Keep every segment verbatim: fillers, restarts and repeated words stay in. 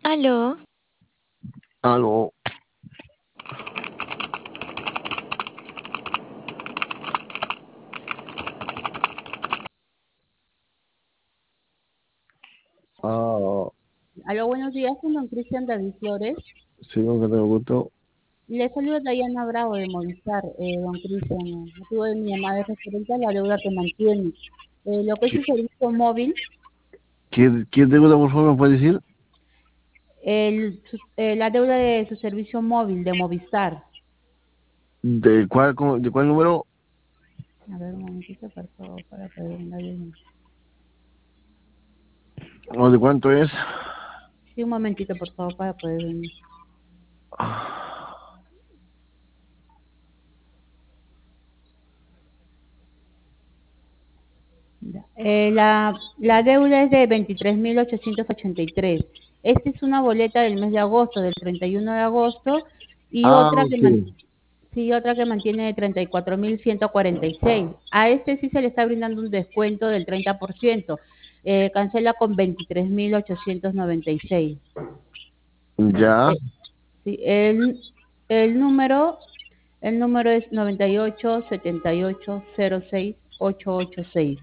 Aló, Aló. Ah, Aló, buenos días, con don Cristian David Flores. sí, con que tengo gusto. Le saluda Dayana Bravo de Movistar, eh, don Cristian. El motivo de mi llamada es referente a la deuda que mantiene. Eh, lo que es ¿Qué, su servicio móvil, qué, qué deuda, por favor, me puede decir? el, su- eh, la deuda de su servicio móvil de Movistar. ¿De cuál, cómo- de cuál número A ver, un momentito, por favor, para poder brindarle el- o de cuánto es? Sí, un momentito, por favor, para poder venir. Ya. Eh, la, la deuda es de veintitrés mil ochocientos ochenta y tres. Esta es una boleta del mes de agosto, del treinta y uno de agosto, y Ah, otra que ok. man- sí, otra que mantiene de treinta y cuatro mil ciento cuarenta y seis. A este sí se le está brindando un descuento del treinta por ciento. Eh, cancela con veintitrés mil ochocientos noventa y seis. Ya. Eh, sí, el, el número, el número es noventa y ocho setenta y ocho cero seis ocho ocho seis.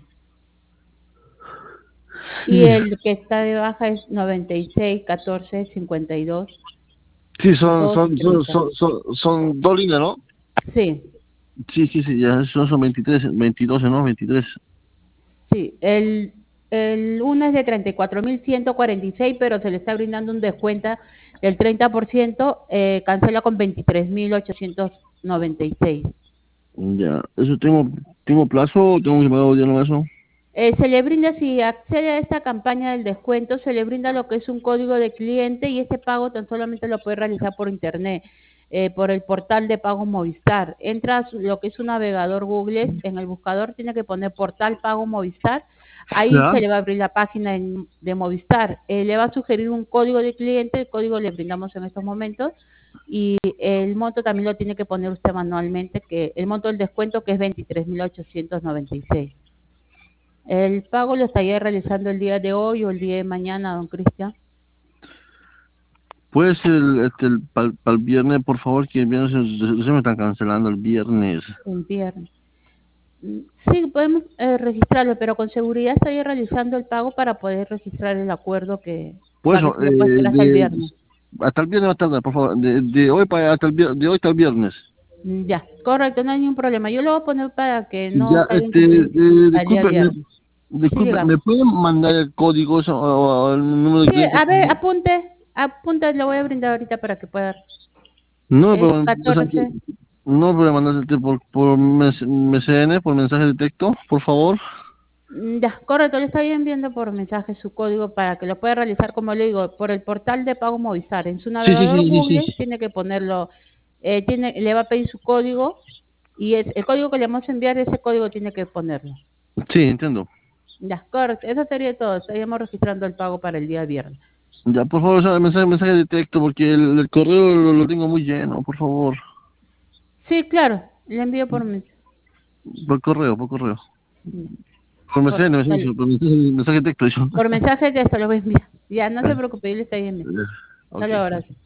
Y Sí, el que está de baja es noventa y seis catorce cincuenta y dos sí, son, dos son, son, treinta. son, son, son dos líneas, ¿no? Sí, Sí, sí, sí, ya, son, son veintitrés, veintidós, ¿no? Veintitrés. sí. El, el uno es de treinta y cuatro mil ciento cuarenta y seis, pero se le está brindando un descuento del treinta por ciento, eh, cancela con veintitrés mil ochocientos noventa y seis. Ya. ¿Eso tengo, tengo plazo o tengo que pagar hoy día no eso? Eh, se le brinda, si accede a esta campaña del descuento, se le brinda lo que es un código de cliente y este pago tan solamente lo puede realizar por internet, eh, por el portal de pago Movistar. Entra a su- lo que es un navegador Google, en el buscador tiene que poner portal pago Movistar, ahí Ya. se le va a abrir la página en- de Movistar. Eh, le va a sugerir un código de cliente, el código le brindamos en estos momentos y el monto también lo tiene que poner usted manualmente, que el monto del descuento que es veintitrés mil ochocientos noventa y seis. El pago lo estaría realizando el día de hoy o el día de mañana, don Cristian. Puede ser el, este, el, para el viernes, por favor, que el viernes se, se me están cancelando el viernes. El viernes. Mm, Sí, podemos eh, registrarlo, pero con seguridad estaría realizando el pago para poder registrar el acuerdo que, Por para que eso, se eh, lo pueda hacer hasta el de, viernes. hasta el viernes más tarde, por favor. De, de hoy para hasta el viernes, de hoy hasta el viernes. Mm, Ya, correcto, no hay ningún problema. Yo lo voy a poner para que no Ya, caiga este, incumplido eh, al día disculpe, me, viernes. Sí, disculpe, digamos. ¿me pueden mandar el código eso, o, o el número de Sí, cliente? a ver, apunte, apunte, lo voy a brindar ahorita para que pueda. No, Es pero o sea, que- catorce. no, pero mandarte por, por mes- M S N, por mensaje de texto, por favor. Mm, Ya, correcto, le estoy enviando por mensaje su código para que lo pueda realizar, como le digo, por el portal de pago Movistar. En su Sí, sí, navegador sí, sí, Google sí. tiene que ponerlo, eh, tiene, le va a pedir su código y es, el código que le vamos a enviar, ese código tiene que ponerlo. Sí, entiendo. Ya, correcto, eso sería todo. Estaríamos registrando el pago para el día viernes. Ya, por favor, o sea, mensaje, mensaje de texto, porque el, el correo lo, lo tengo muy lleno, por favor. Sí, claro, le envío por mensaje. Por correo, por correo. Por mensaje, Correcto, mensaje, dale. por mensaje, mensaje de texto, eso. Por mensaje ya se lo voy a enviar. Ya, no se preocupe, yo le estoy enviando. Eh, Hasta Ok. luego, gracias.